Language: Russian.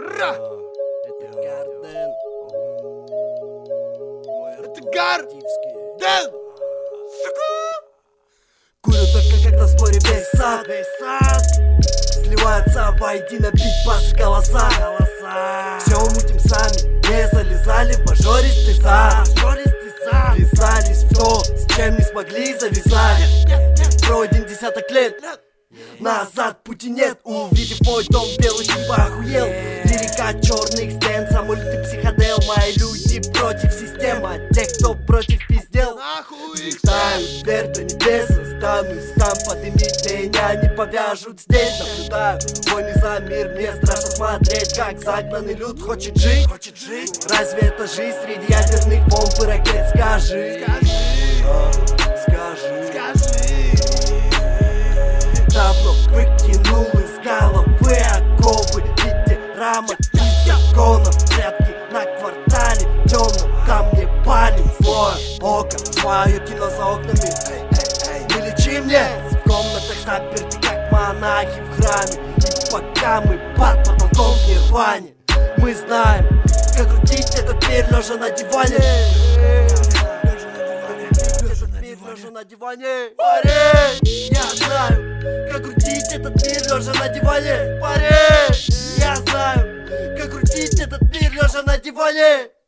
Это Гарден. Это Гарден. Курю только когда в споре весь сад. Сливаются воедино бит-бас и голоса. Все мутим сами, не залезали в мажористый зад. Ввязались в то, с чем не смогли, завязали. Пройден десяток лет, назад пути нет. Увидев мой дом, белый типа охуел. Лирика черных стен, самолеты психодел. Мои люди против системы, а тех, кто против пиздел. Взлетаю вверх до небес, останусь там, поднимить меня не повяжут здесь. Наблюдаю войны за мир, мне страшно смотреть, как загнанный люд хочет жить. Разве это жизнь среди ядерных бомб и ракет? Скажи. Давно выкинул из головы оковы ветерамок и законов. Прятки на квартале темном, ко мне палит злое око. Свое кино за окнами, не лечи мне. В комнатах заперты, как монахи в храме. И пока мы под потолком в нирване, мы знаем, как крутить этот мир, лежа на диване. Лежа на диване, парень, я знаю, как крутить этот мир, лежа на диване. Парень, я знаю, как крутить этот мир, лежа на диване.